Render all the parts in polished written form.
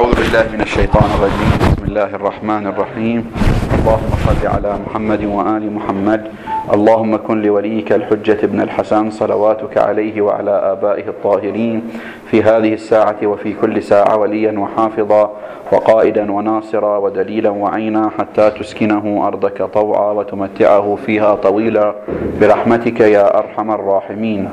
أعوذ بالله من الشيطان الرجيم. بسم الله الرحمن الرحيم. اللهم صل على محمد وآل محمد. اللهم كن لوليك الحجة ابن الحسن صلواتك عليه وعلى آبائه الطاهرين في هذه الساعة وفي كل ساعة وليا وحافظا وقائدا وناصرا ودليلا وعينا حتى تسكنه أرضك طوعا وتمتعه فيها طويلا برحمتك يا أرحم الراحمين.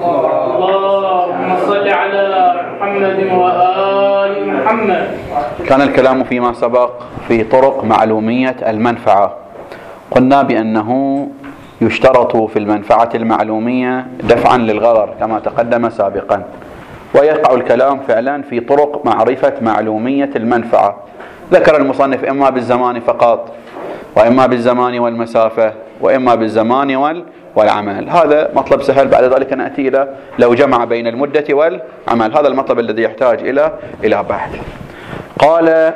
اللهم صل على محمد وآل محمد. كان الكلام فيما سبق في طرق معلومية المنفعة. قلنا بأنه يشترط في المنفعة المعلومية دفعا للغرر كما تقدم سابقا، ويقع الكلام فعلا في طرق معرفة معلومية المنفعة. ذكر المصنف إما بالزمان فقط، وإما بالزمان والمسافة، وإما بالزمان والعمل. هذا مطلب سهل. بعد ذلك نأتي إلى لو جمع بين المدة والعمل. هذا المطلب الذي يحتاج إلى بحث. قال: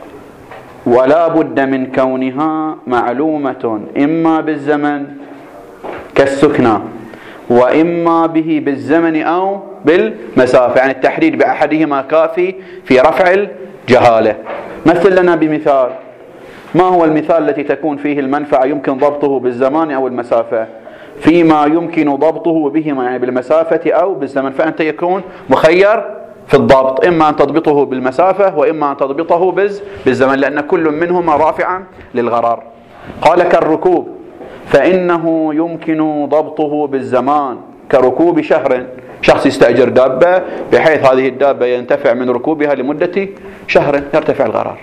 ولا بد من كونها معلومة إما بالزمن كالسكنى، وإما به بالزمن أو بالمسافة، يعني التحديد بأحدهما كافي في رفع الجهالة. مثل لنا بمثال. ما هو المثال التي تكون فيه المنفعة يمكن ضبطه بالزمان أو المسافة؟ فيما يمكن ضبطه بهما، يعني بالمسافة أو بالزمن، فأنت يكون مخير في الضبط، إما أن تضبطه بالمسافة وإما أن تضبطه بالزمن، لأن كل منهما رافعا للغرر. قال: كالركوب، فإنه يمكن ضبطه بالزمان كركوب شهر. شخص يستأجر دابة بحيث هذه الدابة ينتفع من ركوبها لمدة شهر، يرتفع الغرر.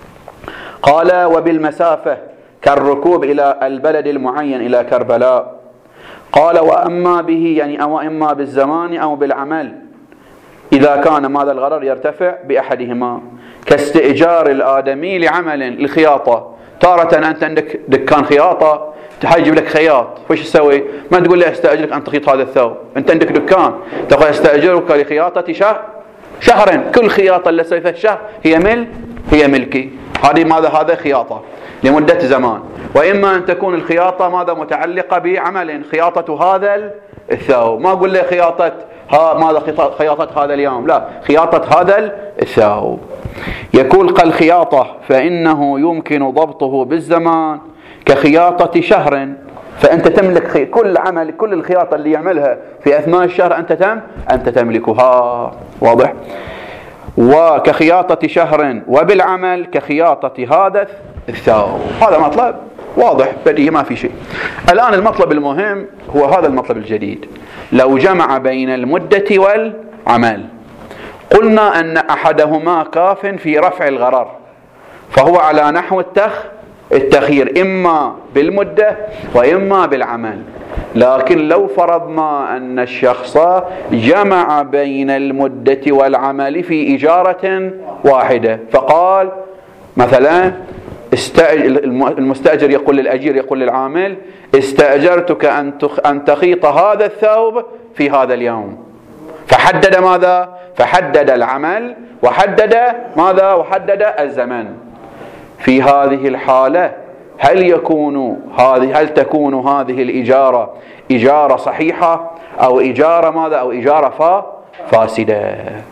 قال: وبالمسافة كالركوب إلى البلد المعين إلى كربلاء. قال: وأما به، يعني أو إما بالزمان أو بالعمل، إذا كان ماذا الغرر يرتفع بأحدهما، كاستئجار الآدمي لعمل الخياطة. تارة أنت عندك دكان خياطة، تحجب لك خياط، وش تسوي؟ ما تقول له استأجرك أن تخيط هذا الثوب، أنت عندك دكان، تقول استأجرك لخياطة شهرا، كل خياطة اللي سويتها الشهر هي ملكي. هذه ماذا؟ هذا خياطة لمدة زمان. وإما أن تكون الخياطة ماذا؟ متعلقة بعمل، خياطة هذا الثوب. ما أقول له خياطة خياطة هذا اليوم، لا، خياطة هذا الثوب. يقول: قال خياطة فإنه يمكن ضبطه بالزمان كخياطة شهر، فأنت تملك كل عمل، كل الخياطة اللي يعملها في أثناء الشهر أنت تملكها. واضح؟ وكخياطة شهر، وبالعمل كخياطة هذا الثوب. هذا مطلب واضح بديهي ما في شيء. الآن المطلب المهم هو هذا المطلب الجديد: لو جمع بين المدة والعمل. قلنا أن أحدهما كاف في رفع الغرر، فهو على نحو التخيير، إما بالمدة وإما بالعمل. لكن لو فرضنا أن الشخص جمع بين المدة والعمل في إجارة واحدة، فقال مثلا المستأجر يقول للأجير، يقول للعامل: استأجرتك أن تخيط هذا الثوب في هذا اليوم. فحدد ماذا؟ فحدد العمل وحدد ماذا؟ وحدد الزمن. في هذه الحالة هل تكون هذه الإجارة إجارة صحيحة أو إجارة ماذا؟ أو إجارة فاسدة؟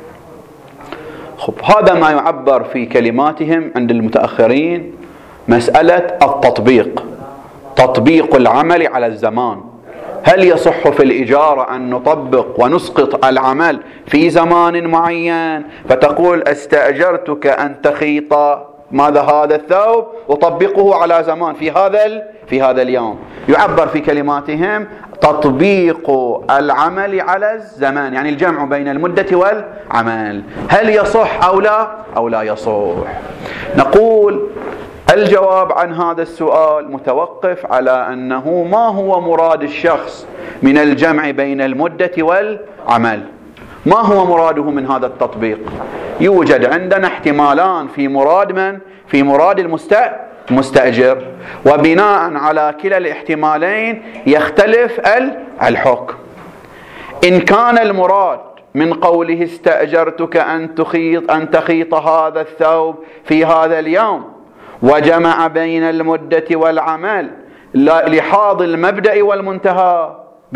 هذا ما يعبر في كلماتهم عند المتأخرين مسألة التطبيق، تطبيق العمل على الزمان. هل يصح في الإجارة أن نطبق ونسقط العمل في زمان معين، فتقول استأجرتك أن تخيط ماذا؟ هذا الثوب، وطبقه على زمان في هذا اليوم. يعبر في كلماتهم تطبيق العمل على الزمان، يعني الجمع بين المدة والعمل. هل يصح أو لا يصح؟ نقول الجواب عن هذا السؤال متوقف على أنه ما هو مراد الشخص من الجمع بين المدة والعمل. ما هو مراده من هذا التطبيق؟ يوجد عندنا احتمالان في مراد من؟ في مراد المستأجر، وبناء على كلا الاحتمالين يختلف الحكم. إن كان المراد من قوله استأجرتك أن تخيط هذا الثوب في هذا اليوم، وجمع بين المدة والعمل لحاظ المبدأ والمنتهى،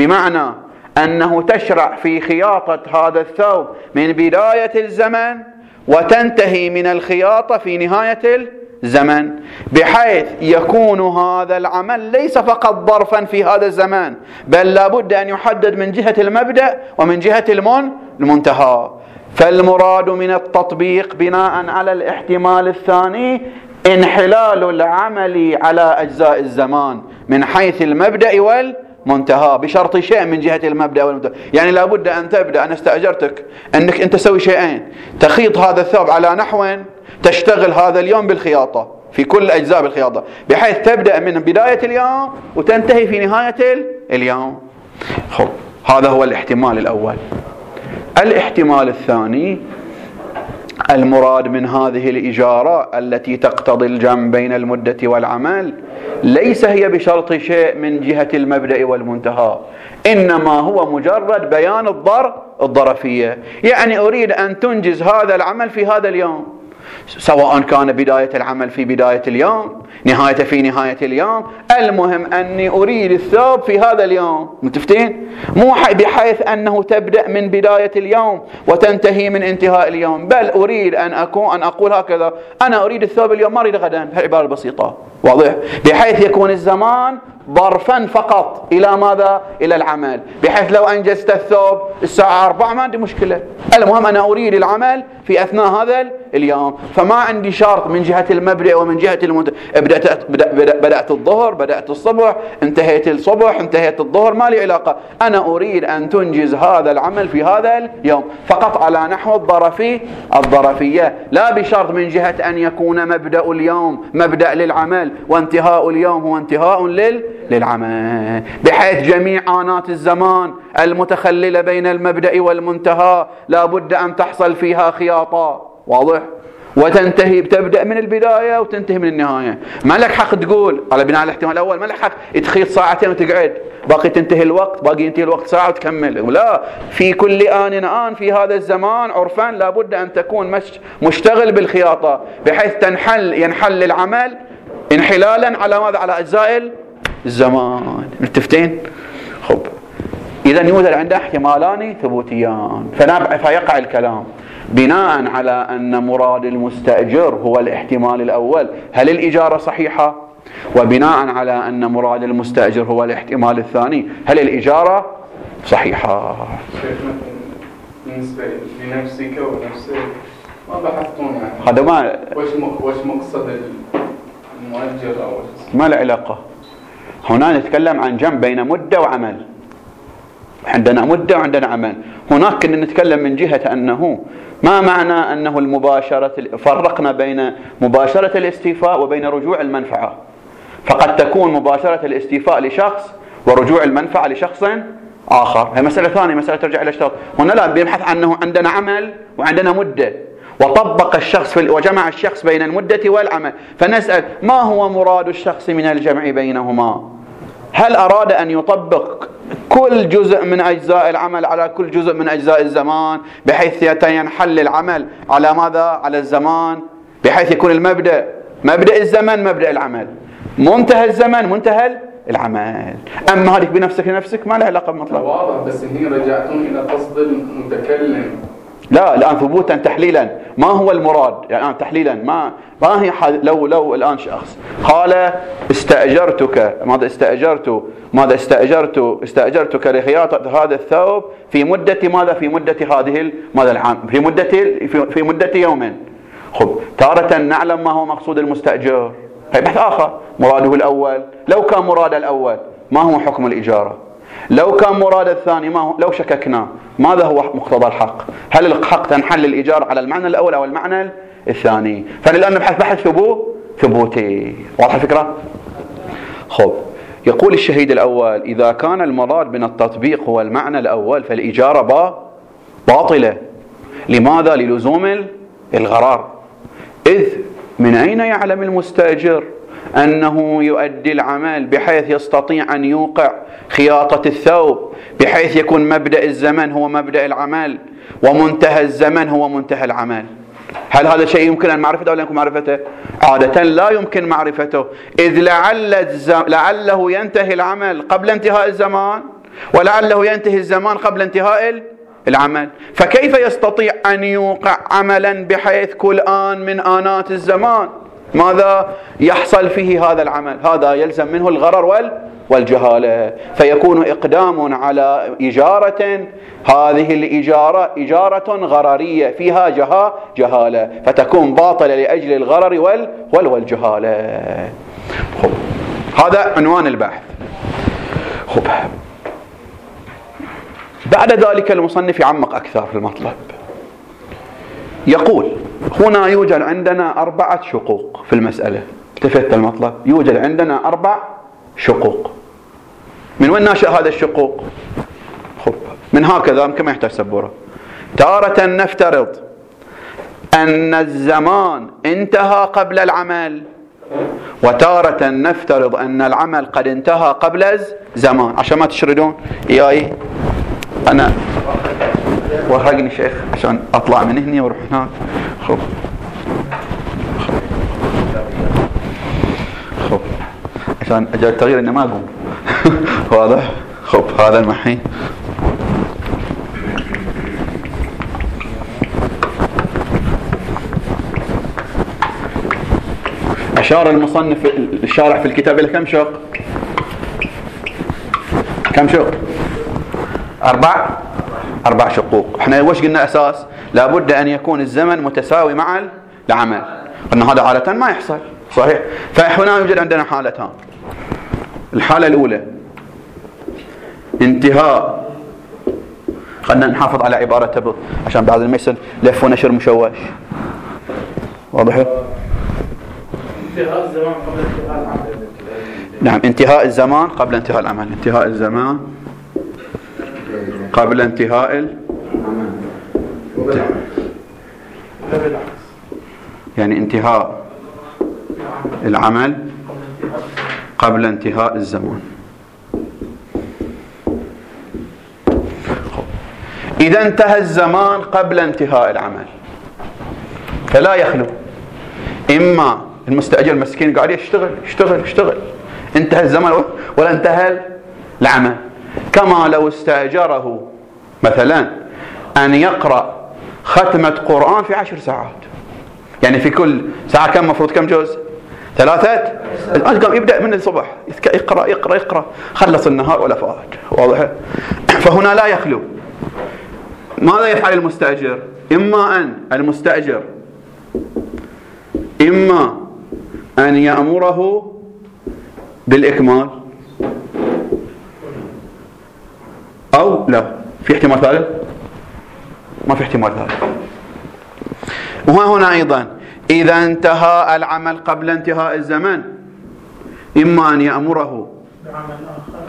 بمعنى أنه تشرع في خياطة هذا الثوب من بداية الزمن وتنتهي من الخياطة في نهاية الزمن، بحيث يكون هذا العمل ليس فقط ظرفا في هذا الزمان، بل لابد أن يحدد من جهة المبدأ ومن جهة المنتهى. فالمراد من التطبيق بناء على الاحتمال الثاني انحلال العمل على أجزاء الزمان من حيث المبدأ والمنتهى، بشرط شيء من جهة المبدأ والمنتهى. يعني لابد أن تبدأ، أنا استأجرتك أنك أنت تسوي شيئين: تخيط هذا الثوب على نحو تشتغل هذا اليوم بالخياطة في كل أجزاء بالخياطة، بحيث تبدأ من بداية اليوم وتنتهي في نهاية اليوم. خب، هذا هو الاحتمال الأول. الاحتمال الثاني: المراد من هذه الإجارة التي تقتضي الجمع بين المدة والعمل ليس هي بشرط شيء من جهة المبدأ والمنتهى، إنما هو مجرد بيان الظرفية. يعني أريد أن تنجز هذا العمل في هذا اليوم، سواء كان بداية العمل في بداية اليوم، نهايته في نهاية اليوم، المهم أني أريد الثوب في هذا اليوم. متفقين؟ مو بحيث أنه تبدأ من بداية اليوم وتنتهي من انتهاء اليوم، بل أريد أن أقول هكذا: أنا أريد الثوب اليوم، ما أريد غدا. هالعبارة البسيطة واضح، بحيث يكون الزمان ظرفا فقط إلى ماذا؟ إلى العمل، بحيث لو أنجزت الثوب الساعة 4 ما عندي مشكلة، المهم أنا أريد العمل في أثناء هذا اليوم. فما عندي شرط من جهة المبدأ ومن جهة المنتهى. بدأت الظهر، بدأت الصبح، انتهيت الصبح، انتهيت الظهر، ما لي علاقة. أنا أريد أن تنجز هذا العمل في هذا اليوم فقط على نحو الظرفية، لا بشرط من جهة أن يكون مبدأ اليوم مبدأ للعمل وانتهاء اليوم هو انتهاء للعمل، بحيث جميع آنات الزمان المتخللة بين المبدأ والمنتهى لا بد أن تحصل فيها خياطة. واضح؟ وتنتهي، تبدأ من البداية وتنتهي من النهاية. ما لك حق تقول على بناء الاحتمال الأول، ما لك حق تخيط ساعتين وتقعد باقي تنتهي الوقت، باقي ينتهي الوقت ساعة وتكمل. لا، في كل آن في هذا الزمان عرفان لابد أن تكون مشتغل بالخياطة، بحيث ينحل العمل انحلالا على ماذا؟ على أجزاء الزمان. متفقين؟ خب، إذا يوجد عنده احتمالان ثبوتيان، فيقع الكلام بناء على أن مراد المستأجر هو الاحتمال الأول، هل الإجارة صحيحة؟ وبناء على أن مراد المستأجر هو الاحتمال الثاني، هل الإجارة صحيحة؟ بالنسبة لنفسك ونفسك ما بحثتون يعني هذا ما وش مقصد المؤجر أو ما له علاقة. هنا نتكلم عن جمع بين مدة وعمل، عندنا مدة وعندنا عمل. هناك كنا نتكلم من جهة أنه ما معنى أنه فرقنا بين مباشرة الاستيفاء وبين رجوع المنفعة. فقد تكون مباشرة الاستيفاء لشخص ورجوع المنفعة لشخص آخر، هي مسألة ثانية، مسألة ترجع إلى اشتراط. هنا لا، بيبحث عنه عندنا عمل وعندنا مدة، وطبق الشخص وجمع الشخص بين المدة والعمل. فنسأل: ما هو مراد الشخص من الجمع بينهما؟ هل أراد أن يطبق كل جزء من أجزاء العمل على كل جزء من أجزاء الزمان، بحيث ينحل العمل على ماذا؟ على الزمان، بحيث يكون المبدأ مبدأ الزمن مبدأ العمل، منتهى الزمن منتهى العمل. أما هذه بنفسك لنفسك ما لها علاقة بمطلب. واضح، بس هنا رجعتون إلى قصد المتكلم. لا، الآن ثبوتا تحليلا ما هو المراد، يعني الآن تحليلا ما هي لو الآن شخص قال: استأجرتك، استأجرتك لخياطة هذا الثوب في مدة ماذا؟ في مدة هذه ماذا العام، في مدة يومين. خب، تارة نعلم ما هو مقصود المستأجر، هي بحث آخر. مراده الأول، لو كان مراد الأول ما هو حكم الإجارة؟ لو كان مراد الثاني ما هو؟ لو شككنا ماذا هو مقتضى الحق؟ هل الحق تنحل الإجارة على المعنى الأول أو المعنى الثاني؟ فالآن نبحث بحث ثبوتي. واضح الفكرة؟ خب، يقول الشهيد الأول: إذا كان المراد من التطبيق هو المعنى الأول فالإجارة باطلة. لماذا؟ للزوم الغرار. إذ من أين يعلم المستأجر أنه يؤدي العمل بحيث يستطيع أن يوقع خياطة الثوب، بحيث يكون مبدأ الزمن هو مبدأ العمل ومنتهى الزمن هو منتهى العمل؟ هل هذا شيء يمكن أن معرفته ولا يمكن معرفته؟ عادة لا يمكن معرفته، إذ لعله ينتهي العمل قبل انتهاء الزمان، ولعله ينتهي الزمان قبل انتهاء العمل. فكيف يستطيع أن يوقع عملا بحيث كل آن من آنات الزمان ماذا يحصل فيه هذا العمل؟ هذا يلزم منه الغرر والجهالة، فيكون إقدام على إجارة، هذه الإجارة إجارة غررية فيها جهالة، فتكون باطلة لأجل الغرر والجهالة. خب. هذا عنوان البحث. خب. بعد ذلك المصنف يعمق أكثر في المطلب، يقول هنا يوجد عندنا 4 شقوق في المسألة. التفت المطلب، يوجد عندنا 4 شقوق. من وين ناشئ هذا الشقوق؟ خب. من هكذا كما يحتاج سبورة. تارة نفترض أن الزمان انتهى قبل العمل، وتارة نفترض أن العمل قد انتهى قبل الزمان. عشان ما تشردون إياي أنا ورهقني شيخ عشان أطلع من هنا وأروح هناك. خب. عشان أجل التغيير إنه ما أقوم. واضح؟ خب. هذا المحي. أشار المصنف الشارح في الكتاب إلى كم شق؟ كم شق؟ 4 شقوق. احنا وش قلنا أساس؟ لابد أن يكون الزمن متساوي مع العمل، قلنا هذا عادة ما يحصل. صحيح؟ فهنا يوجد عندنا حالتان. الحالة الأولى انتهاء، خلنا نحافظ على عبارة عشان بعض المثل لف ونشر مشوش. واضح؟ انتهاء الزمان قبل انتهاء العمل. نعم، انتهاء الزمان قبل انتهاء العمل. انتهاء الزمان قبل انتهاء العمل، يعني انتهاء العمل قبل انتهاء الزمان. إذا انتهى الزمان قبل انتهاء العمل فلا يخلو إما المستأجر مسكين قاعد يشتغل انتهى الزمان ولا انتهى العمل، كما لو استأجره مثلا أن يقرأ ختمة قرآن في 10 ساعات، يعني في كل ساعة كم مفروض كم جزء؟ 3. يبدأ من الصبح يقرأ خلص النهار ولا فات. واضح؟ فهنا لا يخلو. ماذا يفعل المستأجر؟ إما أن المستأجر يأمره بالإكمال أو لا. في احتمال ثالث؟ ما في احتمال ثالث. وهنا أيضا إذا انتهى العمل قبل انتهاء الزمن إما أن يأمره بعمل آخر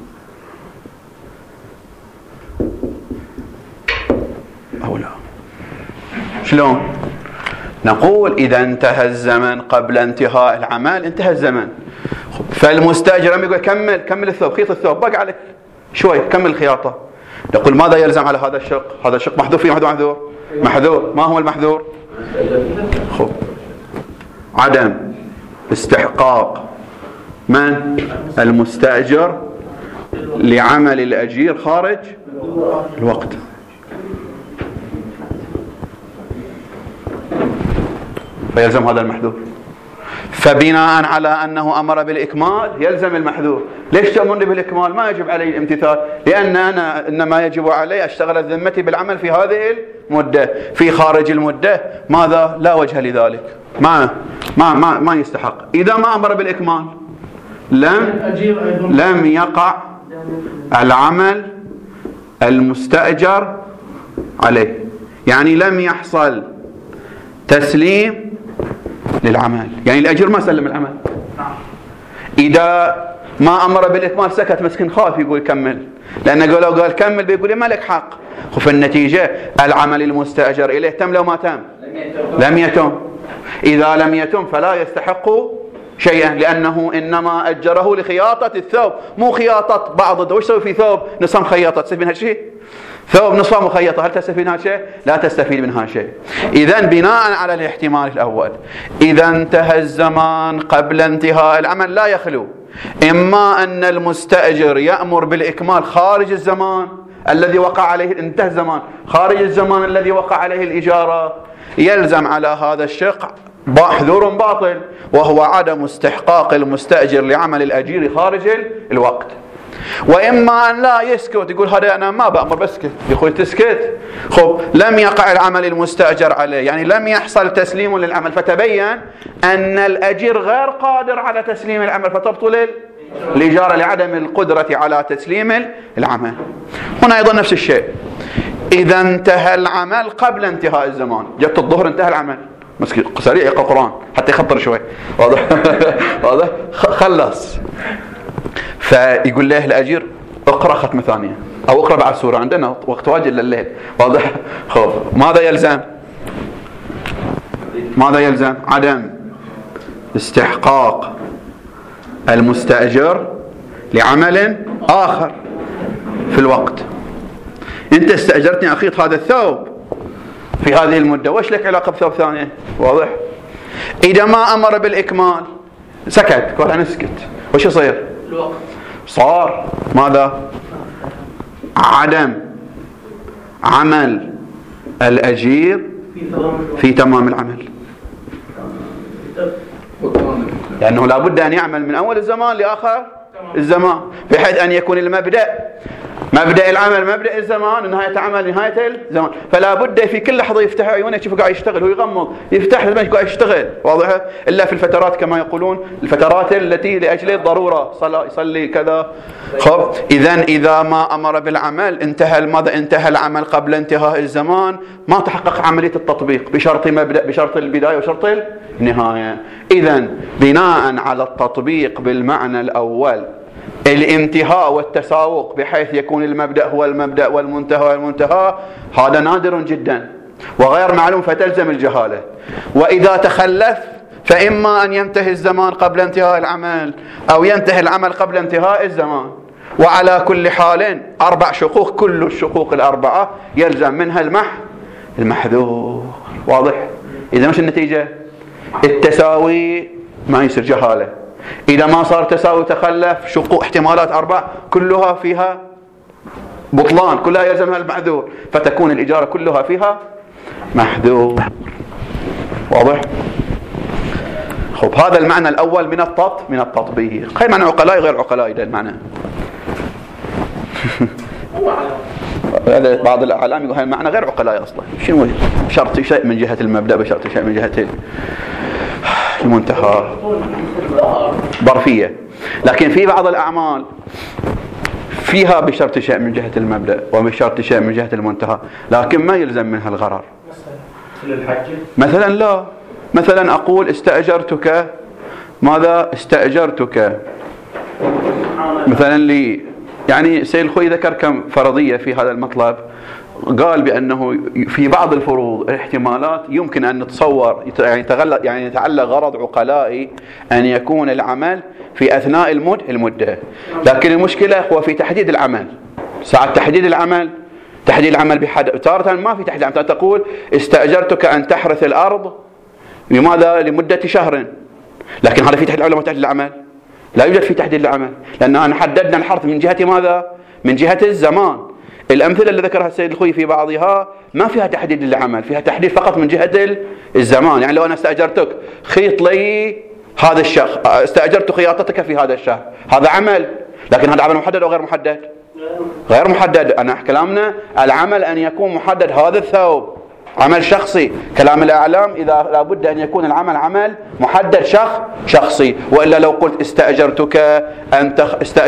أو لا. شلون؟ نقول إذا انتهى الزمن قبل انتهاء العمل انتهى الزمن، فالمستأجر يقول كمل الثوب، خيط الثوب بقى عليك شوي، كمل الخياطة. نقول ماذا يلزم على هذا الشق؟ هذا الشق محذور فيه محذور. ما هو المحذور؟ خب. عدم استحقاق من المستأجر لعمل الأجير خارج الوقت. فيلزم هذا المحذور. فبناء على أنه أمر بالإكمال يلزم المحذور. ليش تأمرني بالإكمال؟ ما يجب علي الامتثال، لأن أنا إنما يجب علي أشتغل ذمتي بالعمل في هذه المدة. في خارج المدة ماذا؟ لا وجه لذلك، ما يستحق. إذا ما أمر بالإكمال لم يقع العمل المستأجر عليه، يعني لم يحصل تسليم للعمل، يعني الأجير ما سلم العمل. إذا ما أمر بالإكمال سكت مسكين، خاف يقول كمل، لأنه قال كمل بيقول ما لك حق. وفي النتيجة العمل المستأجر إليه تم لو ما تم؟ لم يتم. إذا لم يتم فلا يستحق شيئا، لأنه إنما أجره لخياطة الثوب، مو خياطة بعض. وش تسوي في ثوب نصف مخيطة؟ تستفيد من هالشيء؟ ثوب نصف مخيطة هل تستفيد من هالشيء؟ لا تستفيد من هالشيء. إذن بناء على الاحتمال الأول إذا انتهى الزمان قبل انتهاء العمل لا يخلو إما أن المستأجر يأمر بالإكمال خارج الزمان الذي وقع عليه، انتهى الزمان، خارج الزمان الذي وقع عليه الإجارة، يلزم على هذا الشق محذور باطل، وهو عدم استحقاق المستأجر لعمل الأجير خارج الوقت. وإما أن لا يسكت، يقول هذا أنا ما بأمر بسكت. يقول تسكت، خب لم يقع العمل المستأجر عليه، يعني لم يحصل تسليم للعمل، فتبين أن الأجير غير قادر على تسليم العمل، فتبطل الإجارة لعدم القدرة على تسليم العمل. هنا أيضا نفس الشيء، إذا انتهى العمل قبل انتهاء الزمان، جت الظهر انتهى العمل، سريع يقرأ القرآن حتى يخطر شوي، واضح؟ واضح؟ خلص. فيقول له الأجير اقرأ ختمة ثانية أو اقرأ بعد سورة، عندنا وقت واجد لليل، واضح؟ خب ماذا يلزم؟ ماذا يلزم؟ عدم استحقاق المستأجر لعمل آخر في الوقت. أنت استأجرتني أخيط هذا الثوب في هذه المدة، وش لك علاقة بثوب ثانية؟ واضح؟ إذا ما أمر بالإكمال سكت، قال أنا نسكت، وش يصير؟ الوقت صار ماذا؟ عدم عمل الأجير في تمام العمل، لأنه لابد أن يعمل من أول الزمان لآخر الزمان، بحيث أن يكون مبدأ العمل مبدأ الزمان، ونهاية العمل نهاية الزمان. فلا بد في كل لحظة يفتح عيونه يشوف قاعد يشتغل، هو يغمض يفتح لما قاعد يشتغل، واضحة؟ إلا في الفترات كما يقولون الفترات التي لأجل الضرورة، يصلي كذا. خب إذا ما أمر بالعمل انتهى العمل قبل انتهاء الزمان، ما تحقق عملية التطبيق بشرط البداية وشرط النهاية. إذن بناء على التطبيق بالمعنى الأول، الانتهاء والتساوق بحيث يكون المبدأ هو المبدأ والمنتهى هو المنتهى، هذا نادر جدا وغير معلوم، فتلزم الجهالة. وإذا تخلف فإما أن ينتهي الزمان قبل انتهاء العمل، أو ينتهي العمل قبل انتهاء الزمان. وعلى كل حال 4 شقوق، كل الشقوق ال4 يلزم منها المحذور، واضح؟ إذا مش النتيجة التساوي ما يصير جهالة. إذا ما صار تساوي تخلف، شقوق احتمالات 4 كلها فيها بطلان، كلها يلزمها المحذور، فتكون الإجارة كلها فيها محذور، واضح؟ خب هذا المعنى الأول من التطبيق. غير معنى عقلاء غير عقلاء، إذا المعنى هذا بعض الأعلام يقول هذا المعنى غير عقلاء أصلا، شنو شرط شيء من جهة المبدأ بشرط شيء من جهة المنتهى، ظرفية. لكن في بعض الأعمال فيها بشرط شيء من جهة المبدأ وبشرط شيء من جهة المنتهى، لكن ما يلزم منها الغرر. مثلا لا، مثلا أقول استأجرتك، ماذا استأجرتك مثلا لي، يعني سيد الخوي ذكر كم فرضية في هذا المطلب، قال بأنه في بعض الفروض الاحتمالات يمكن أن نتصور، يعني يتعلق غرض عقلائي أن يكون العمل في أثناء المدة، لكن المشكلة هو في تحديد العمل، ساعة تحديد العمل تارة ما في تحديد العمل. تقول استأجرتك أن تحرث الأرض لماذا؟ لمدة شهر، لكن هذا في تحديد العمل ولا تحديد العمل؟ لا يوجد في تحديد العمل، لأننا حددنا الحرث من جهة ماذا؟ من جهة الزمان. الأمثلة اللي ذكرها السيد الخوي في بعضها ما فيها تحديد للعمل، فيها تحديد فقط من جهة الزمان. يعني لو أنا استأجرتك خيط لي هذا الشهر، استأجرت خياطتك في هذا الشهر، هذا عمل، لكن هذا عمل محدد أو غير محدد؟ غير محدد. أنا كلامنا العمل أن يكون محدد، هذا الثوب عمل شخصي. كلام الأعلام إذا لابد أن يكون العمل عمل محدد شخصي، وإلا لو قلت استأجرتك أنت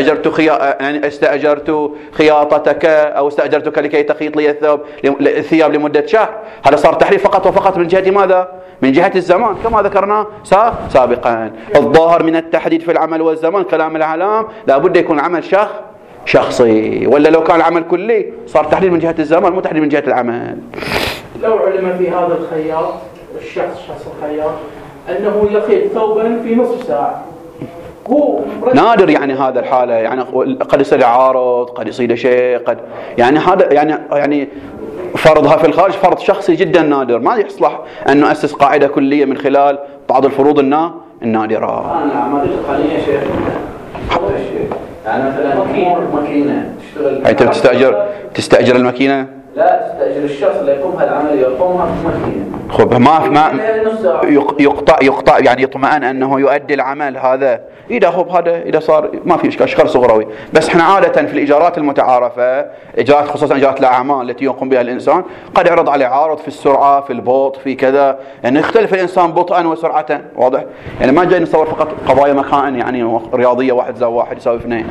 استأجرت خياطتك أو استأجرتك لكي تخيط لي الثياب لمدة شهر، هذا صار تحريف فقط وفقط من جهة ماذا؟ من جهة الزمان، كما ذكرنا سابقا. الظاهر من التحديد في العمل والزمان كلام الأعلام لابد يكون العمل شخصي، ولا لو كان العمل كلي صار تحديد من جهة الزمان مو تحديد من جهة العمل. لو علم في هذا الخياط شخص الخياط أنه يخيط ثوبا في نصف ساعة، هو نادر يعني هذا الحالة، يعني قد يصير عارض، قد يصير شيء، قد يعني هذا يعني فرضها في الخارج فرض شخصي جدا نادر، ما يصلح أن نؤسس قاعدة كلية من خلال بعض الفروض النادرة. الأعمال الخالية شيخ يعني مثلا ماكينه تشتغل، انت تستاجر الماكينه؟ لا، تستاجر الشخص اللي يقوم هالعمليه يقومها في ماكينه. خب ما يقطع يعني يطمئن انه يؤدي العمل هذا. اذا خب هذا اذا صار ما في اشكال صغروي. بس احنا عاده في الايجارات المتعارفه، ايجارات خصوصا ايجارات الاعمال التي يقوم بها الانسان، قد يعرض عليه عارض في السرعه، في البطء، في كذا، يعني يختلف الانسان بطئا وسرعه. واضح؟ يعني ما جاي نصور فقط قضايا مكان يعني رياضيه 1 زائد 1 يساوي 2.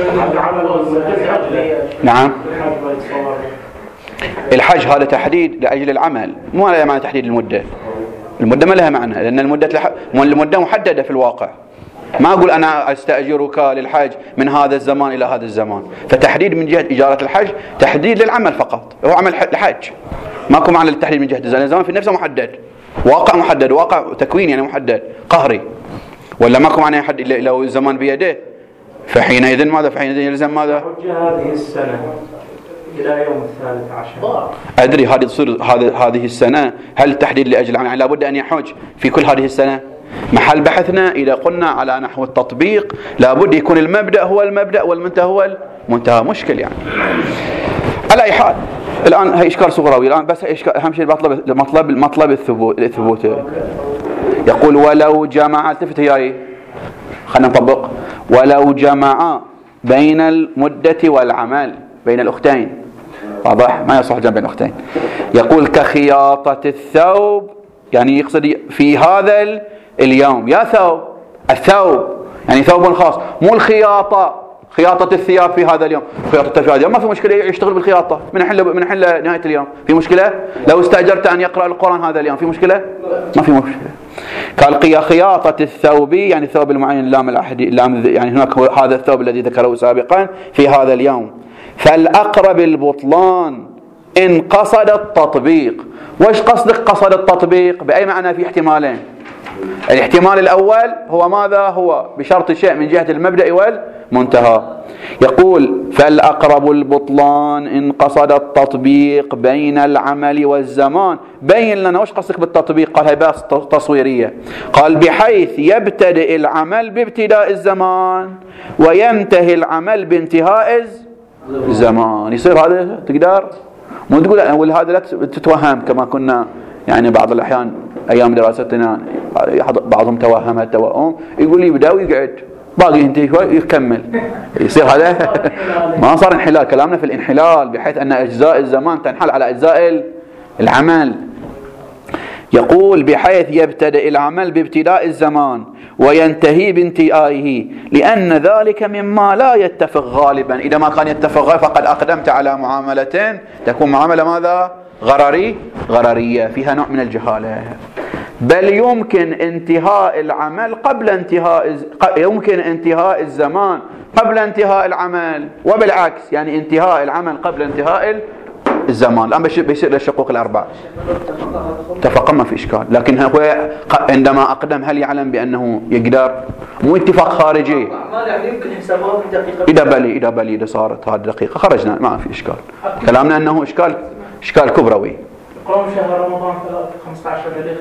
نعم. الحج هذا تحديد لاجل العمل، مو له معنى تحديد المده. المده ما لها معنى، لان المده محدده في الواقع. ما اقول انا استاجرك للحج من هذا الزمان الى هذا الزمان. فتحديد من جهه اجاره الحج تحديد للعمل فقط، هو عمل الحج. ماكو معنى للتحديد من جهه الزمان، في نفسه محدد، واقع محدد، واقع تكوين يعني محدد قهري. ولا ماكو معنى يحدد لو الزمان بيده، فحينئذ ماذا؟ فحينئذ يلزم ماذا؟ هذه السنه إلى يوم 13. أدري هذه تصير هذه السنة، هل التحديد لأجل العمل؟ يعني لابد أن يحج في كل هذه السنة؟ محل بحثنا إذا قلنا على نحو التطبيق لابد يكون المبدأ هو المبدأ والمنتهى هو المنتهى. مشكل يعني. على أي حال الآن هي إشكال صغروي الآن، بس إشكال أهم شيء مطلب الثبوت. يقول ولو جمع، التفت هي خلينا نطبق، ولو جمع بين المدة والعمل بين الأختين. واضح؟ ما يصح الجمع بين الأختين. يقول كخياطة الثوب، يعني يقصد في هذا اليوم يا ثوب، الثوب يعني ثوب خاص، مو الخياطة، خياطة الثياب في هذا اليوم، خياطة في هذا اليوم ما في مشكلة، يشتغل بالخياطة من حل نهاية اليوم. في مشكلة؟ لو استأجرت أن يقرأ القرآن هذا اليوم في مشكلة؟ ما في مشكلة. قال خياطة الثوب يعني الثوب المعين، اللام الأحدي، يعني هناك هذا الثوب الذي ذكره سابقا في هذا اليوم. فالأقرب البطلان إن قصد التطبيق. وش قصدك قصد التطبيق؟ بأي معنى؟ في احتمالين. الاحتمال الأول هو ماذا؟ هو بشرط شيء من جهة المبدأ والمنتهى. يقول فالأقرب البطلان إن قصد التطبيق بين العمل والزمان. بين لنا وش قصدك بالتطبيق؟ قال هي بس تصويرية. قال بحيث يبتدئ العمل بابتداء الزمان وينتهي العمل بانتهاء الزمان. يصير هذا تقدر مو تقول هذا لا تتوهم كما كنا يعني بعض الأحيان أيام دراستنا بعضهم توهم التوهم، يقول لي يبدأ ويقعد باقي ينتهي شوي يكمل. يصير هذا ما صار انحلال. كلامنا في الانحلال بحيث أن أجزاء الزمان تنحل على أجزاء العمل. يقول بحيث يبتدئ العمل بابتداء الزمان وينتهي بانتهائه، لأن ذلك مما لا يتفق غالبا. إذا ما كان يتفق فقد أقدمت على معاملتين تكون معاملة ماذا؟ غررية فيها نوع من الجهالة. بل يمكن انتهاء العمل قبل يمكن انتهاء الزمان قبل انتهاء العمل، وبالعكس يعني انتهاء العمل قبل انتهاء الزمان. الآن بيصير للشقوق الأربع اتفق ما في إشكال، لكن هو عندما أقدم هل يعلم بأنه يقدر؟ مو اتفاق خارجي. يعني يمكن حسابات دقيقة. إذا بلي إذا صارت هذه الدقيقة خرجنا ما في إشكال. كلامنا أنه إشكال كبروي. قوم شهر رمضان 15 ليلة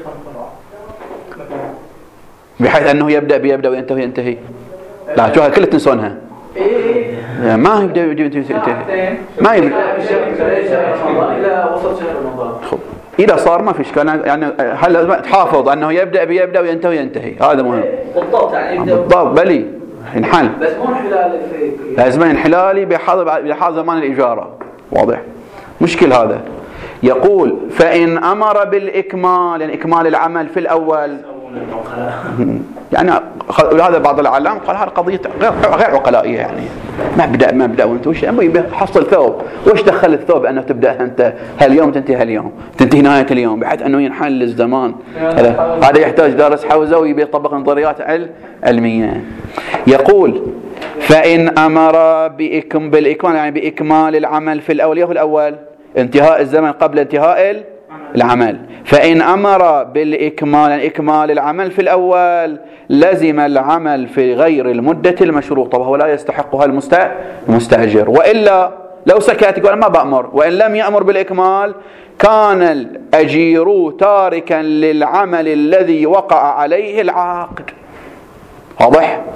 بحيث أنه يبدأ وينتهي. لا شو كلها تنسونها. ما يبدأ ما يبدأ إلى وسط شهر رمضان. إذا صار ما في إشكال، يعني هل لازم تحافظ أنه يبدأ وينتهي هذا مهم. بالضبط يعني بالضبط بلي ينحل. بس مو انحلال لازم انحلالي بحال زمان الإجارة. واضح؟ مشكل هذا. يقول فإن أمر بالإكمال، يعني إكمال العمل في الأول، يعني هذا بعض العلام قال هذه قضية غير عقلائية، يعني مبدأ وانت وش حصل ثوب، وش دخل الثوب أنه تبدأ أنت هاليوم تنتهي نهاية اليوم، بحيث أنه ينحل الزمان. هذا يحتاج دارس حوزة ويطبق نظريات علمية. يقول فإن أمر بالإكمال يعني بإكمال العمل في الأول انتهاء الزمن قبل انتهاء العمل. فإن أمر بالإكمال يعني إكمال العمل في الأول لزم العمل في غير المدة المشروطة، وهو لا يستحقها المستأجر. وإلا لو سكت يقول ما بأمر، وإن لم يأمر بالإكمال كان الأجير تاركا للعمل الذي وقع عليه العقد. واضح؟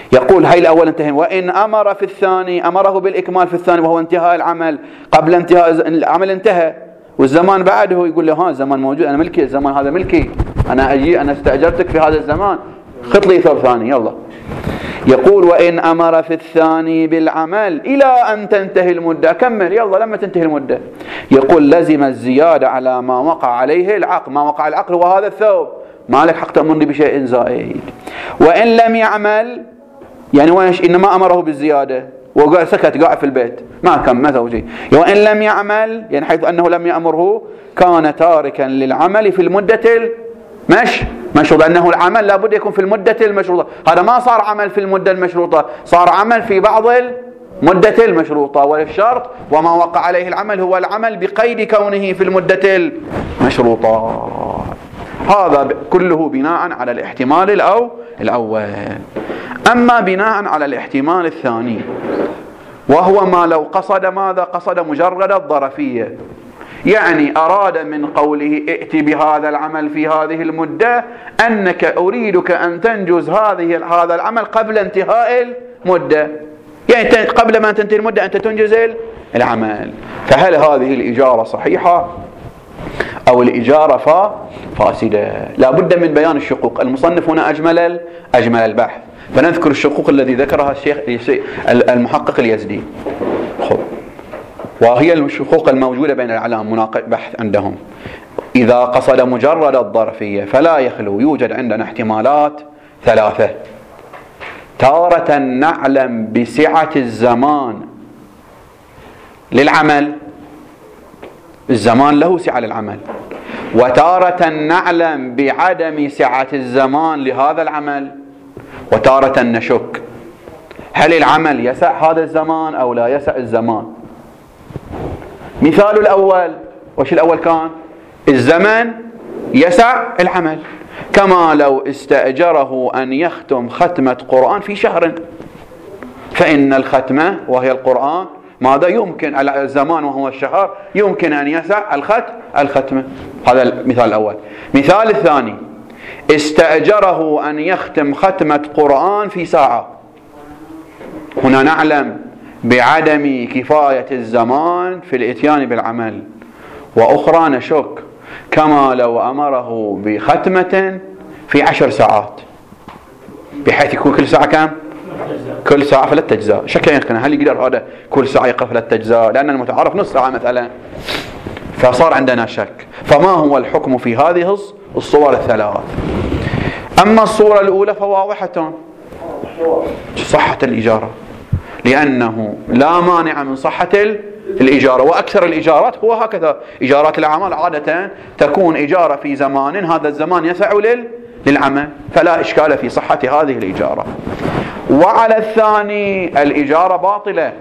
يقول هاي الأول انتهى. وإن أمر في الثاني، أمره بالإكمال في الثاني وهو انتهاء العمل، قبل انتهاء العمل انتهى والزمان بعده، يقول له ها الزمان موجود، أنا ملكي، الزمان هذا ملكي، أنا استأجرتك في هذا الزمان، خط لي ثوب ثاني يلا. يقول وإن أمر في الثاني بالعمل إلى أن تنتهي المدة، كمل يلا لما تنتهي المدة. يقول لزم الزيادة على ما وقع عليه العقد، ما وقع العقد هو هذا الثوب، ما لك حق تأمرني بشيء زائد. وإن لم يعمل يعني ويش، إنما أمره بالزيادة وقال سكت قاعد في البيت ما كان ما سوى شيء. وإن لم يعمل يعني حيث أنه لم يأمره كان تاركا للعمل في المدة مشروطة، أنه العمل لابد يكون في المدة المشروطة. هذا ما صار عمل في المدة المشروطة، صار عمل في بعض المدة المشروطة، والشرط وما وقع عليه العمل هو العمل بقيد كونه في المدة المشروطة. هذا كله بناء على الاحتمال الأول. أما بناء على الاحتمال الثاني وهو ما لو قصد ماذا؟ قصد مجرد الظرفية، يعني أراد من قوله ائت بهذا العمل في هذه المدة أنك أريدك أن تنجز هذا العمل قبل انتهاء المدة، يعني قبل ما تنتهي المدة أنت تنجز العمل. فهل هذه الإجارة صحيحة أو الإجارة فاسدة؟ لا بد من بيان الشقوق. المصنف هنا أجمل البحث، فنذكر الشقوق الذي ذكرها الشيخ المحقق اليزدي، وهي الشقوق الموجودة بين الأعلام مناقش بحث عندهم. إذا قصد مجرد الظرفية فلا يخلو يوجد عندنا احتمالات ثلاثة. تارة نعلم بسعة الزمان للعمل، الزمان له سعة للعمل، وتارة نعلم بعدم سعة الزمان لهذا العمل، وتارة نشك هل العمل يسع هذا الزمان أو لا يسع الزمان. مثال الأول، وش الأول كان؟ الزمن يسع العمل، كما لو استأجره أن يختم ختمة قرآن في شهر، فإن الختمة وهي القرآن ماذا يمكن على الزمان وهو الشهر يمكن أن يسع الختمة. هذا المثال الأول. مثال الثاني، استأجره أن يختم ختمة قرآن في ساعة، هنا نعلم بعدم كفاية الزمان في الاتيان بالعمل، وأخرى نشك كما لو أمره بختمة في 10 ساعات، بحيث يكون كل ساعة كم؟ كل ساعة 3 أجزاء. شك يمكن هل يقدر هذا كل ساعة يقرأ 3 أجزاء؟ لأن المتعارف نص ساعة مثلا، فصار عندنا شك. فما هو الحكم في هذه الصور الثلاث؟ أما الصورة الأولى فواضحة صحة الإجارة، لأنه لا مانع من صحة الإجارة، وأكثر الإجارات هو هكذا. إجارات الأعمال عادة تكون إجارة في زمان هذا الزمان يسع للعمل، فلا إشكال في صحة هذه الإجارة. وعلى الثاني الإجارة باطلة،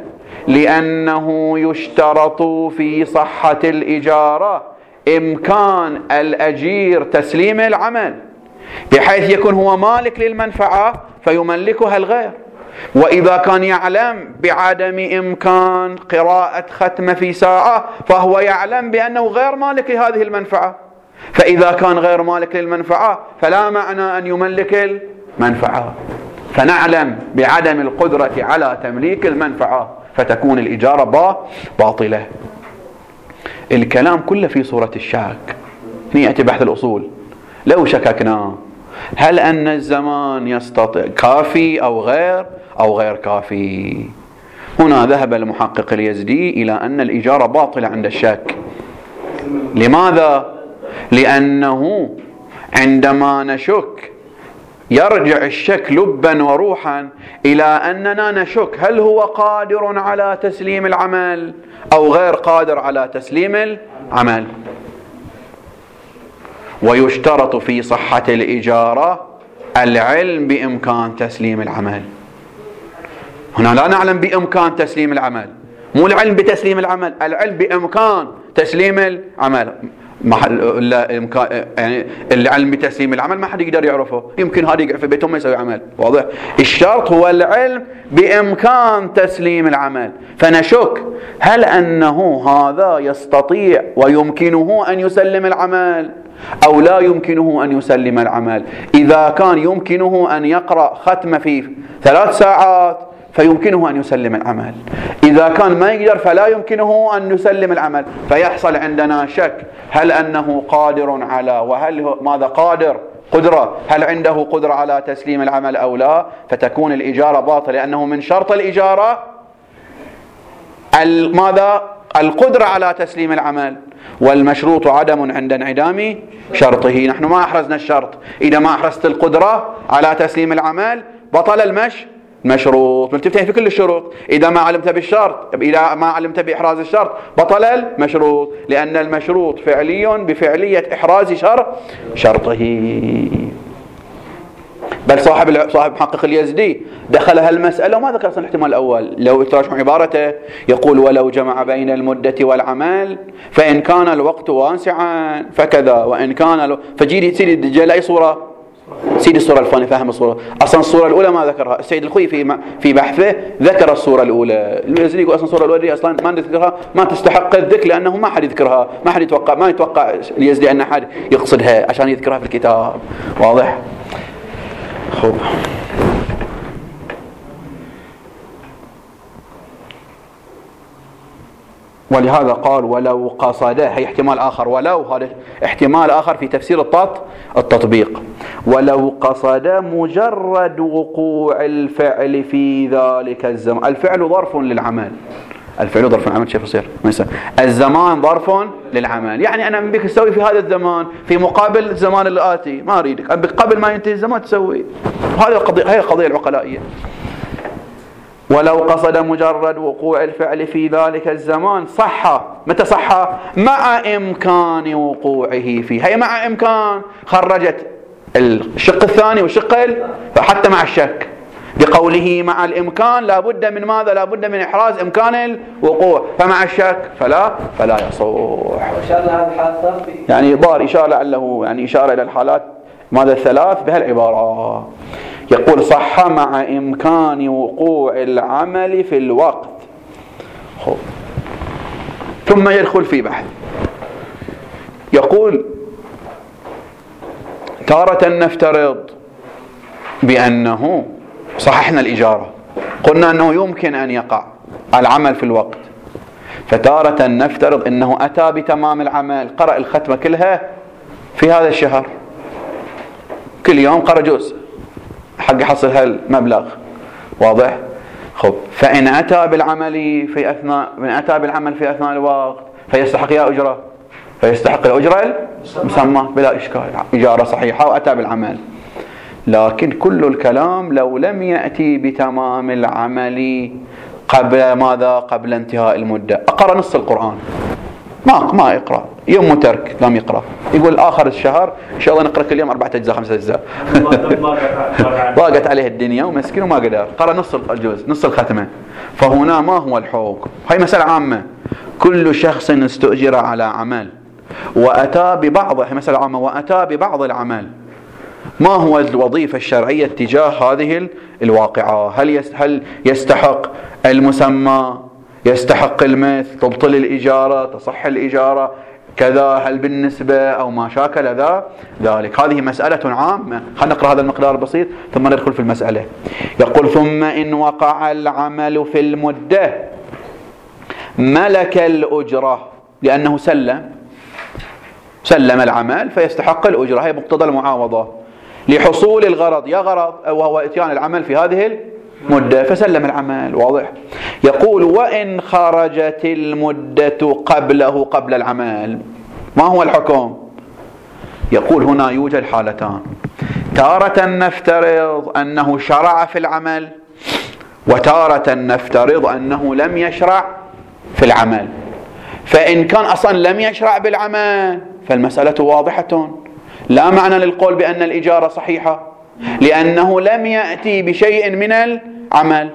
لأنه يشترط في صحة الإجارة إمكان الأجير تسليم العمل، بحيث يكون هو مالك للمنفعة فيملكها الغير. وإذا كان يعلم بعدم إمكان قراءة ختمة في ساعة فهو يعلم بأنه غير مالك لهذه المنفعة، فإذا كان غير مالك للمنفعة فلا معنى أن يملك المنفعة، فنعلم بعدم القدرة على تمليك المنفعة، فتكون الإجارة باطلة. الكلام كله في صورة الشك. يأتي بحث الأصول، لو شككنا هل أن الزمان يستطيع كافي أو غير كافي، هنا ذهب المحقق اليزدي إلى أن الإجارة باطلة عند الشك. لماذا؟ لأنه عندما نشك يرجع الشك لبا وروحا إلى أننا نشك هل هو قادر على تسليم العمل أو غير قادر على تسليم العمل. ويشترط في صحة الإجارة العلم بإمكان تسليم العمل. هنا لا نعلم بإمكان تسليم العمل، مو العلم بتسليم العمل، العلم بإمكان تسليم العمل. يعني العلم بتسليم العمل ما حد يقدر يعرفه، يمكن هذا يقعد في بيته ما يسوي عمل، واضح؟ الشرط هو العلم بإمكان تسليم العمل، فنشك هل أنه هذا يستطيع ويمكنه أن يسلم العمل أو لا يمكنه أن يسلم العمل. إذا كان يمكنه أن يقرأ ختمة في 3 ساعات فيمكنه أن يسلم العمل، إذا كان ما يقدر فلا يمكنه أن يسلم العمل، فيحصل عندنا شك هل أنه قادر على، وهل ماذا قادر قدرة، هل عنده قدرة على تسليم العمل أو لا، فتكون الإجارة باطلة، لأنه من شرط الإجارة ماذا؟ القدرة على تسليم العمل، والمشروط عدم عند انعدام شرطه. نحن ما أحرزنا الشرط، إذا ما أحرزت القدرة على تسليم العمل بطل المشروط، ملتفتين في كل الشروط. إذا ما علمت بالشرط، إذا ما علمت بإحراز الشرط بطل المشروط، لأن المشروط فعلي بفعلية إحراز شرطه. بل صاحب محقق اليزدي دخل هالمسألة وما ذكر أصلا الاحتمال الأول. لو تراجعوا عبارته يقول ولو جمع بين المدة والعمل فإن كان الوقت واسعا فكذا، وإن كان فجيدي سيدي جاء أي صورة، سيدي الصورة الفلانية فهم الصورة، أصلا الصورة الأولى ما ذكرها السيد الخوي في بحثه، ذكر الصورة الأولى. اليزدي يقول أصلا الصورة الأولى أصلا ما نذكرها، ما تستحق الذكر، لأنه ما حد يذكرها، ما حد يتوقع، ما يتوقع اليزدي أن أحد يقصدها عشان يذكرها في الكتاب، واضح؟ خب ولهذا قال ولو قصده، هي احتمال آخر، ولو هذا احتمال آخر في تفسير التطبيق، ولو قصد مجرد وقوع الفعل في ذلك الزمان. الفعل ظرف للعمل، الفعل ظرف للعمل، كيف يصير؟ الزمان ظرف للعمل، يعني أنا بك تسوي في هذا الزمان في مقابل الزمان الآتي، ما أريدك قبل ما ينتهي الزمان تسوي. هذه القضية، هي القضية العقلائية. ولو قصد مجرد وقوع الفعل في ذلك الزمان صح. متى صح؟ مع إمكان وقوعه فيه، هي مع إمكان، خرجت الشق الثاني والشق فحتى مع الشك، بقوله مع الإمكان لابد من ماذا؟ لابد من إحراز إمكان الوقوع، فمع الشك فلا يصح. يعني ضار إشارة لعله يعني إشارة إلى الحالات ماذا الثلاث بهالعبارة. يقول صح مع إمكان وقوع العمل في الوقت. ثم يدخل في بحث، يقول تارة نفترض بأنه صححنا الإجارة، قلنا أنه يمكن أن يقع العمل في الوقت، فتارة نفترض أنه أتى بتمام العمل، قرأ الختمة كلها في هذا الشهر، كل يوم قرأ جزء حق يحصل هالمبلغ، واضح؟ خب فإن أتى بالعمل في أثناء الوقت فيستحق يا أجرة، فيستحق الأجرة المسمى بلا إشكال، إجارة صحيحة وأتى بالعمل. لكن كل الكلام لو لم يأتي بتمام العمل قبل ماذا؟ قبل انتهاء المدة. أقرأ نص القرآن، ما يقرأ، يوم ترك لم يقرأ، يقول آخر الشهر إن شاء الله نقرأ كل يوم 4 أجزاء 5 أجزاء ضاقت عليه الدنيا ومسكين وما قدر، قرأ نص الجزء نص الختمة. فهنا ما هو الحكم؟ هاي مسألة عامة. كل شخص استؤجر على عمل وأتى ببعض، هي مسألة عامة، وأتى ببعض العمل، ما هو الوظيفة الشرعية تجاه هذه الواقعة؟ هل يستحق المسمى؟ يستحق المثل؟ تبطل الإجارة؟ تصح الإجارة؟ كذا؟ هل بالنسبة أو ما شاكل ذلك؟ هذه مسألة عامة. خلينا نقرأ هذا المقدار البسيط ثم ندخل في المسألة. يقول ثم إن وقع العمل في المدة ملك الأجرة، لأنه سلم العمل فيستحق الأجرة، هي مقتضى المعاوضة لحصول الغرض، يا غرض وهو إتيان العمل في هذه المدة، فسلم العمل، واضح؟ يقول وإن خرجت المدة قبله قبل العمل، ما هو الحكم؟ يقول هنا يوجد حالتان، تارة نفترض أنه شرع في العمل، وتارة نفترض أنه لم يشرع في العمل. فإن كان أصلا لم يشرع بالعمل فالمسألة واضحة، لا معنى للقول بأن الإجارة صحيحة، لأنه لم يأتي بشيء من العمل،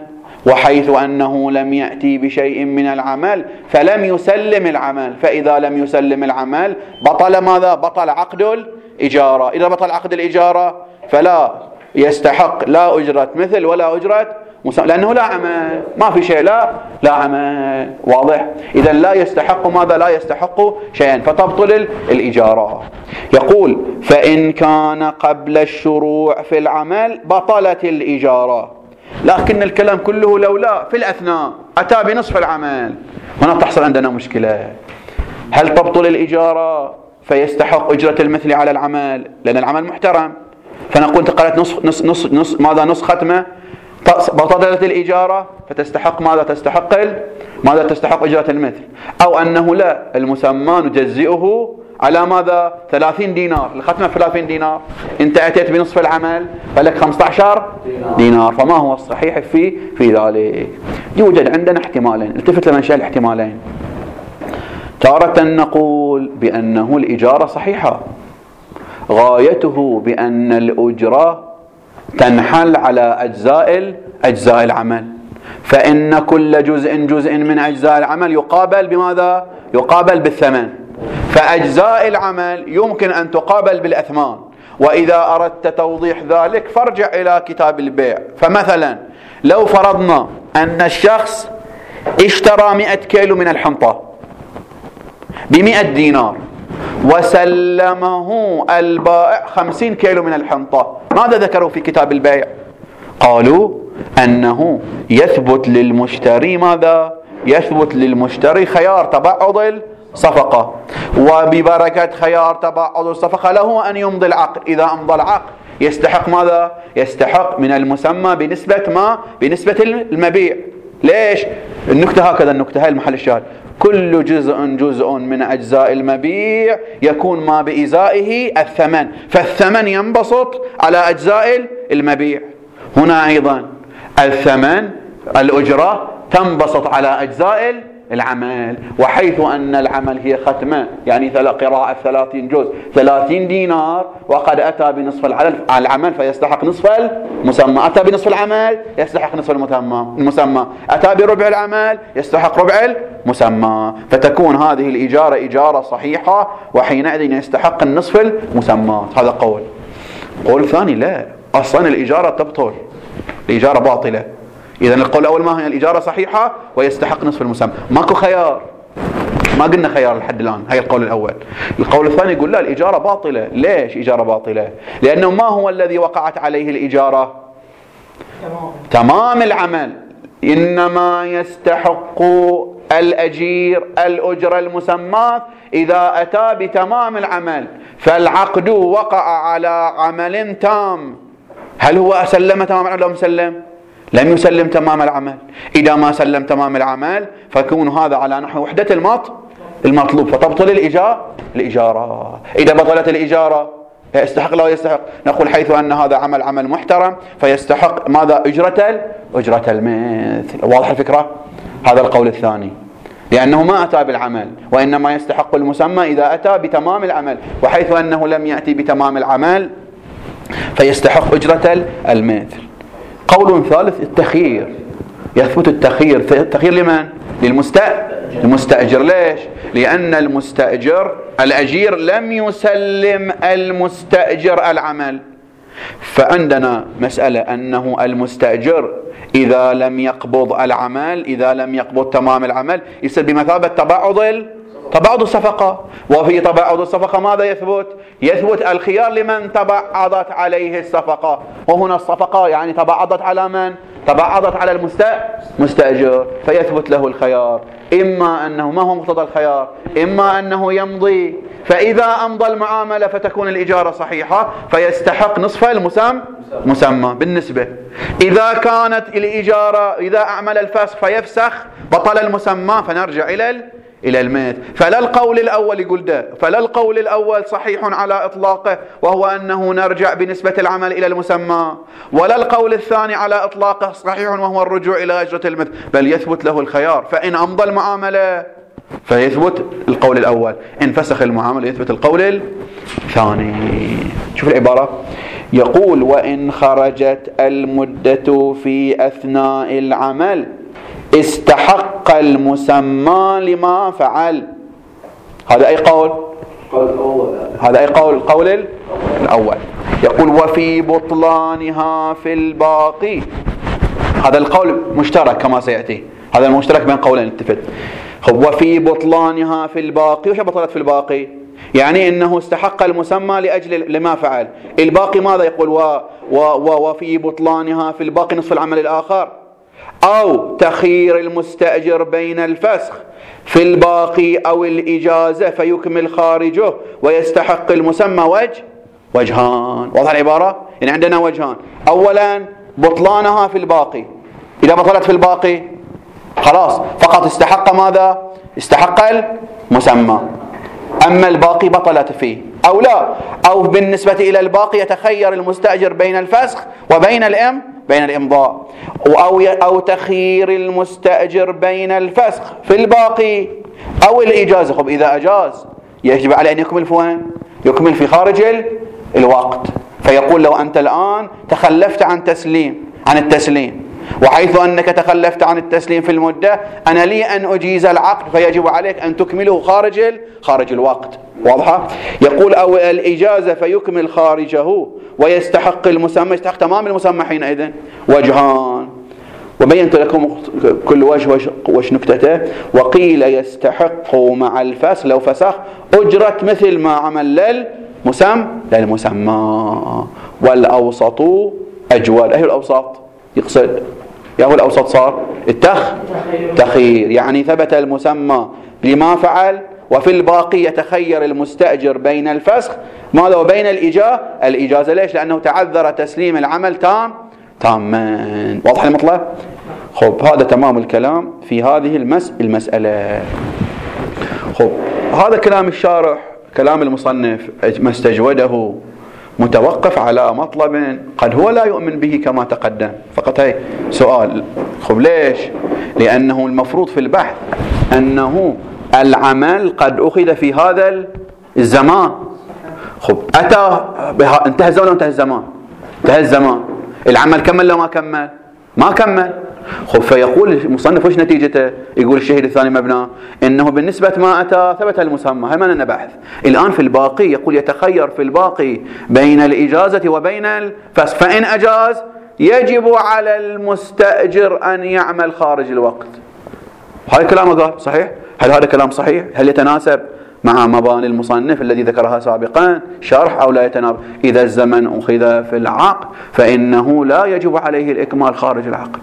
وحيث أنه لم يأتي بشيء من العمل فلم يسلم العمل، فإذا لم يسلم العمل بطل ماذا؟ بطل عقد الإجارة. إذا بطل عقد الإجارة فلا يستحق لا أجرة مثل ولا أجرة لأنه لا عمل، ما في شيء، لا عمل. واضح؟ إذا لا يستحق ماذا؟ لا يستحق شيئا، فتبطل الإجارة. يقول فإن كان قبل الشروع في العمل بطلت الإجارة، لكن الكلام كله لولا في الأثناء أتى بنصف العمل، هنا تحصل عندنا مشكلة. هل تبطل الإجارة فيستحق أجرة المثل على العمل لأن العمل محترم؟ فنقول انتقلت نص ماذا؟ نص ختمة، بطلت الإجارة فتستحق ماذا؟ تستحق أجرة المثل. أو أنه لا، المسمى نجزئه على ماذا؟ 30 دينار، الختمة 30 دينار، أنت أتيت بنصف العمل فلك 15 دينار. فما هو الصحيح في ذلك؟ يوجد عندنا احتمالين، التفت لمنشأ الاحتمالين. تارة نقول بأنه الإجارة صحيحة، غايته بأن الأجرة تنحل على أجزاء العمل، فإن كل جزء من أجزاء العمل يقابل بماذا؟ يقابل بالثمن، فأجزاء العمل يمكن أن تقابل بالأثمان. وإذا أردت توضيح ذلك فارجع إلى كتاب البيع. فمثلا لو فرضنا أن الشخص اشترى 100 كيلو من الحنطة ب100 دينار وسلمه البائع 50 كيلو من الحنطة، ماذا ذكروا في كتاب البيع؟ قالوا أنه يثبت للمشتري ماذا؟ يثبت للمشتري خيار تبعض الصفقة، وببركة خيار تبعض الصفقة له أن يمضي العقد. إذا أمضى العقد يستحق ماذا؟ يستحق من المسمى بنسبة المبيع. ليش؟ النكتة هكذا، النكتة هاي المحل الشاهد، كل جزء من أجزاء المبيع يكون ما بإزائه الثمن، فالثمن ينبسط على أجزاء المبيع. هنا أيضا الثمن الأجرة تنبسط على أجزاء العمل، وحيث أن العمل هي ختمة يعني قراءة 30 جزء 30 دينار، وقد أتى بنصف العمل فيستحق نصف المسمى، أتى بنصف العمل يستحق نصف المسمى، أتى بربع العمل يستحق ربع المسمى، فتكون هذه الإجارة إجارة صحيحة، وحينئذ يستحق النصف المسمى. هذا قول ثاني لا، أصلا الإجارة تبطل، الإجارة باطلة. إذن القول الأول ما هي؟ الإجارة صحيحة ويستحق نصف المسمى، ماكو خيار، ما قلنا خيار لحد الآن. هي القول الأول. القول الثاني يقول لا، الإجارة باطلة. ليش إجارة باطلة؟ لأنه ما هو الذي وقعت عليه الإجارة؟ تمام العمل، إنما يستحق الأجير الأجرة المسماة إذا أتى بتمام العمل، فالعقد وقع على عمل تام. هل هو سلم تمام العمل أو مسلم؟ لم يسلم تمام العمل. إذا ما سلم تمام العمل فيكون هذا على نحو وحدة المطلوب، فتبطل الإجارة. إذا بطلت الإجارة يستحق لا يستحق؟ نقول حيث أن هذا عمل محترم فيستحق ماذا؟ أجرة المثل. واضح الفكرة؟ هذا القول الثاني، لأنه ما أتى بالعمل، وإنما يستحق المسمى إذا أتى بتمام العمل، وحيث أنه لم يأتي بتمام العمل فيستحق أجرة المثل. قول ثالث التخيير، يثبت التخيير لمن؟ للمستأجر. ليش؟ لأن المستأجر الأجير لم يسلم المستأجر العمل، فعندنا مسألة أنه المستأجر إذا لم يقبض العمل، إذا لم يقبض تمام العمل يصير بمثابة تباعد الصفقة، وفي تباعد الصفقة ماذا يثبت؟ يثبت الخيار لمن تباعدت عليه الصفقة، وهنا الصفقة يعني تباعدت على من؟ تباعدت على المستأجر، فيثبت له الخيار. إما أنه، ما هو مقتضى الخيار؟ إما أنه يمضي، فإذا أمضى المعاملة فتكون الإجارة صحيحة فيستحق نصف المسمى بالنسبة. إذا كانت الإجارة، إذا أعمل الفسخ فيفسخ بطل المسمى فنرجع إلى المثل. فلا القول الأول يقول ده، فلا القول الأول صحيح على إطلاقه وهو أنه نرجع بنسبة العمل إلى المسمى، ولا القول الثاني على إطلاقه صحيح وهو الرجوع إلى أجرة المثل، بل يثبت له الخيار. فإن أمضى المعاملة فيثبت القول الأول، إن فسخ المعاملة يثبت القول الثاني. شوف العبارة، يقول وإن خرجت المدة في أثناء العمل استحق المسمى لما فعل. هذا أي قول؟ هذا أي قول؟ القول الأول. يقول وفي بطلانها في الباقي. هذا القول مشترك كما سيأتي، هذا المشترك بين قولين التفت. وفي بطلانها في الباقي. وش بطلت في الباقي؟ يعني إنه استحق المسمى لأجل لما فعل. الباقي ماذا يقول؟ وفي بطلانها في الباقي نصف العمل الآخر، أو تخيير المستأجر بين الفسخ في الباقي أو الإجازة فيكمل خارجه ويستحق المسمى وجهان. واضح العبارة؟ يعني عندنا وجهان. أولا بطلانها في الباقي، إذا بطلت في الباقي خلاص فقط استحق ماذا؟ استحق المسمى. أما الباقي بطلت فيه أو لا، أو بالنسبة إلى الباقي يتخير المستأجر بين الفسخ وبين بين الإمضاء، أو تخيير المستأجر بين الفسخ في الباقي أو الإجازة. خب إذا أجاز يجب عليه أن يكمل فين؟ يكمل في خارج الوقت. فيقول لو أنت الآن تخلفت عن التسليم، وحيث أنك تخلفت عن التسليم في المدة أنا لي أن أجيز العقد، فيجب عليك أن تكمله خارج الوقت. واضحة؟ يقول أو الإجازة فيكمل خارجه ويستحق المسمى، يستحق تمام المسمى حينئذ وجهان. وبينت لكم كل وجه وش نكتته. وقيل يستحق مع الفسخ لو فسخ أجرة مثل ما عمل للمسمى. والأوسط أجود. أي الأوسط يقصد؟ يا هو الأوسط صار التخيير، يعني ثبت المسمى لما فعل، وفي الباقي يتخير المستأجر بين الفسخ ماذا وبين الإجازة. ليش؟ لأنه تعذر تسليم العمل تاما. واضح المطلب؟ خب هذا تمام الكلام في هذه المسألة. خب هذا كلام الشارح، كلام المصنف ما استجوده متوقف على مطلب قد هو لا يؤمن به كما تقدم. فقط هي سؤال. خب ليش؟ لأنه المفروض في البحث أنه العمل قد أخذ في هذا الزمان. خب أتى انتهى الزمان وانتهى الزمان، انتهى الزمان، العمل كمل لو ما كمل. خب فيقول المصنف وش نتيجته؟ يقول الشهيد الثاني مبنى انه بالنسبة ما اتى ثبت المسمى. هل لنا بحث الان في الباقي؟ يقول يتخير في الباقي بين الاجازة وبين الفسخ، فان اجاز يجب على المستأجر ان يعمل خارج الوقت. هذا كلامه قال صحيح؟ هل هذا كلام صحيح؟ هل يتناسب مع مباني المصنف الذي ذكرها سابقا شرح أو لا يتناسب؟ إذا الزمن أخذ في العقد فإنه لا يجب عليه الإكمال خارج العقد.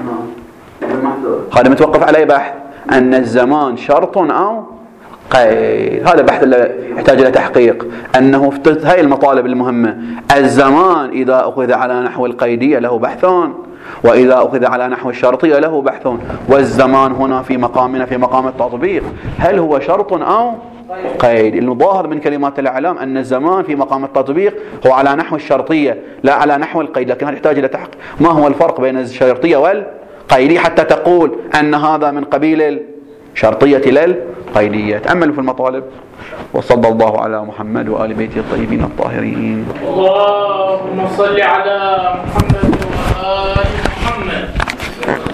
هذا متوقف عليه بحث أن الزمان شرط أو قيد. هذا بحث اللي يحتاج إلى تحقيق، أنه في هذه المطالب المهمة الزمان إذا أخذ على نحو القيدية له بحثون، وإذا أخذ على نحو الشرطية له بحثون. والزمان هنا في مقامنا في مقام التطبيق هل هو شرط أو قيد؟ المظاهر من كلمات الإعلام أن الزمان في مقام التطبيق هو على نحو الشرطية لا على نحو القيد، لكن هذا يحتاج إلى تحقيق. ما هو الفرق بين الشرطية والقيدية حتى تقول أن هذا من قبيل الشرطية للقيدية؟ تأملوا في المطالب. وصلى الله على محمد وآل بيته الطيبين الطاهرين. اللهم صل على